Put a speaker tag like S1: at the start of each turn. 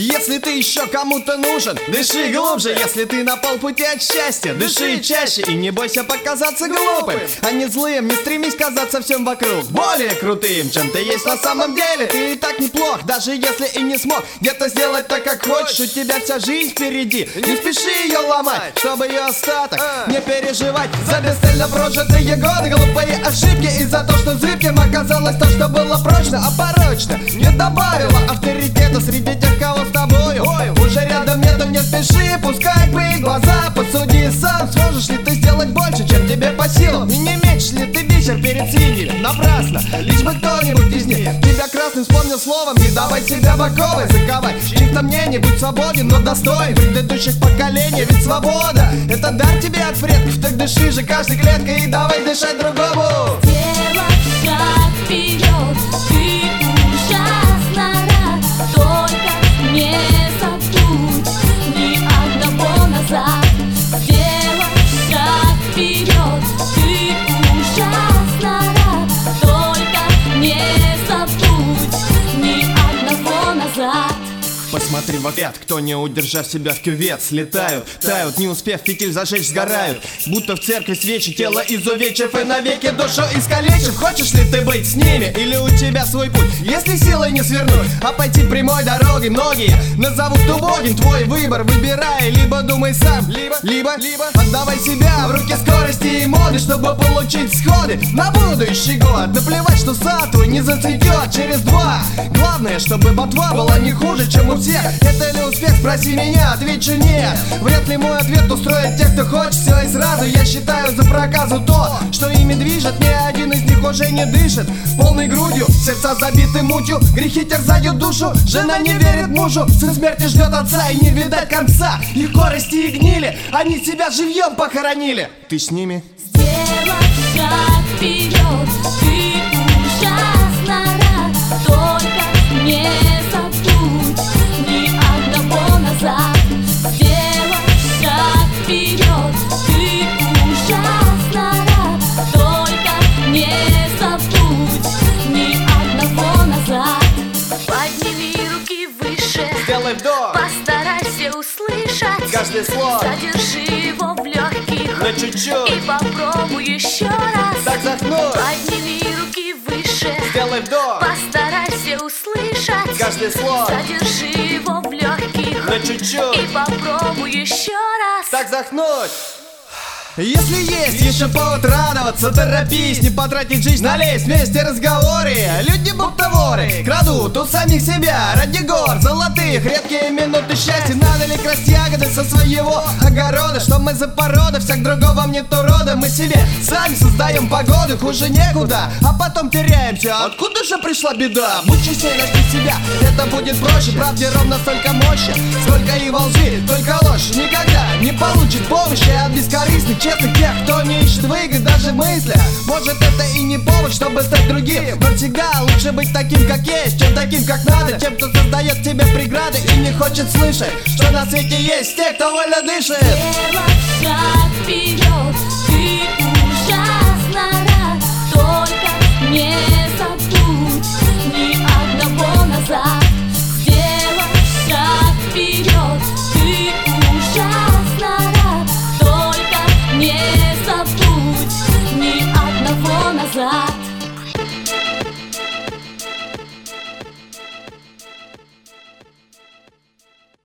S1: Если ты еще кому-то нужен, дыши глубже. Если ты на полпути от счастья, дыши чаще. И не бойся показаться глупым, а не злым. Не стремись казаться всем вокруг более крутым, чем ты есть на самом деле. Ты и так неплох, даже если и не смог где-то сделать так, как хочешь. У тебя вся жизнь впереди, не спеши ее ломать, чтобы ее остаток не переживать. За бесцельно прожитые годы, глупые ошибки, и за то, что зыбким оказалось то, что было прочно, а порочно не добавило авторитета среди тех, кого с тобою уже рядом нету. Не спеши, пускай бы глаза, посуди сам. Сможешь ли ты сделать больше, чем тебе по силам? И не мечешь ли ты вечер перед свиньями? Напрасно, лишь бы кто-нибудь из них тебя красным вспомнил словом. Не давай себя в оковы заковать чьих-то мнений, будь свободен, но достоин предыдущих поколений. Ведь свобода — это дар тебе от предков. Так дыши же каждой клеткой и давай дышать другому.
S2: Сделать шаг вперед, ты ужасно рад. Только не забудь ни одного назад. Сделать шаг вперед, ты ужасно рад. Только не забудь ни одного назад.
S1: Посмотри в ответ, кто, не удержав себя, в кювет слетают, тают, не успев фитиль зажечь, сгорают. Будто в церкви свечи, тело изувечив и навеки душу искалечив. Хочешь ли ты быть с ними, или у тебя свой путь? Если силой не свернуть, а пойти прямой дорогой, многие назовут убогим твой выбор. Выбирай, либо думай сам, либо отдавай себя в руки скорости и моды, чтобы получить сходы на будущий год. Наплевать, что сад твой не зацветет через 2. Главное, чтобы ботва была не хуже, чем у всех. Это ли успех, спроси меня, отвечу нет. Вряд ли мой ответ устроит тех, кто хочет все и сразу. Я считаю за проказу то, что ими движет. Ни один из них уже не дышит полной грудью, сердца забиты мутью, грехи терзают душу. Жена не верит мужу, сын смерти ждет отца, и не видать конца. Их корости и гнили, они себя живьем похоронили. Ты с ними?
S2: Сделать шаг вперед, ты ужасно рад. Только не забудь ни одного назад. Сделать шаг вперед, ты ужасно рад. Только не забудь ни одного назад. Подними руки выше,
S1: Сделай вдох,
S2: постарайся услышать
S1: каждое слово,
S2: задержи его в легких
S1: на чуть-чуть,
S2: и попробуй еще раз.
S1: так захнуть.
S2: Подними руки выше,
S1: Сделай вдох,
S2: постарайся услышать
S1: каждое слово,
S2: задержи его в легких
S1: на
S2: и
S1: чуть-чуть,
S2: попробуй еще раз.
S1: так захнуть. Если есть еще повод радоваться, торопись, не потратить жизнь на лезть. Вместе разговоры, люди будто воры, крадут у самих себя ради гор золотых. Редкие минуты счастья, надо ли красть ягоды со своего огорода? Что мы за порода, всяк другого мне то рода. Мы себе сами создаем погоду, хуже некуда, а потом теряемся. Откуда же пришла беда? Будь честнее, найди себя, это будет проще. Правде ровно столько мощи, сколько и во лжи, только ложь никогда не получит помощи от бескорыстных, честных тех, кто не ищет выгод даже в мыслях. Может, это и не повод, чтобы стать другим, но всегда лучше быть таким, как есть, чем таким, как надо. Тем, кто создает тебе преграды и не хочет слышать, что на свете есть те, кто вольно дышит.
S2: Сделать шаг